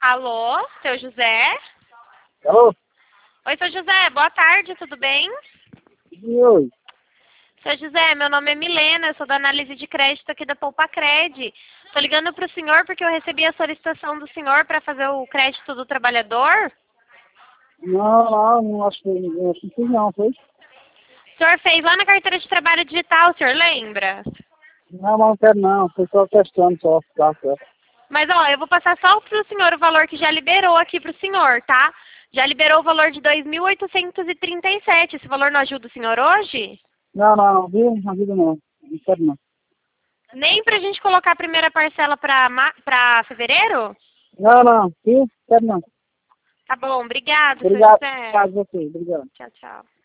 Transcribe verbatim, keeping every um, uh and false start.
Alô, seu José? Alô? Oi, seu José, boa tarde, tudo bem? E oi? Seu José, meu nome é Milena, eu sou da análise de crédito aqui da Poupacred. Estou ligando para o senhor porque eu recebi a solicitação do senhor para fazer o crédito do trabalhador. Não, não, não acho que não acho que não, foi? O senhor fez lá na carteira de trabalho digital, o senhor lembra? Não, não quero não, foi só testando só, tá certo. Mas, ó, eu vou passar só para o senhor o valor que já liberou aqui para o senhor, tá? Já liberou o valor de dois mil oitocentos e trinta e sete. Esse valor não ajuda o senhor hoje? Não, não, viu? Não ajuda não, não quero não. Nem pra gente colocar a primeira parcela pra, ma- pra fevereiro? Não, não, viu? Quero não. Tá bom, obrigado, seu Obrigado, José. obrigado a você, obrigado. Tchau, tchau.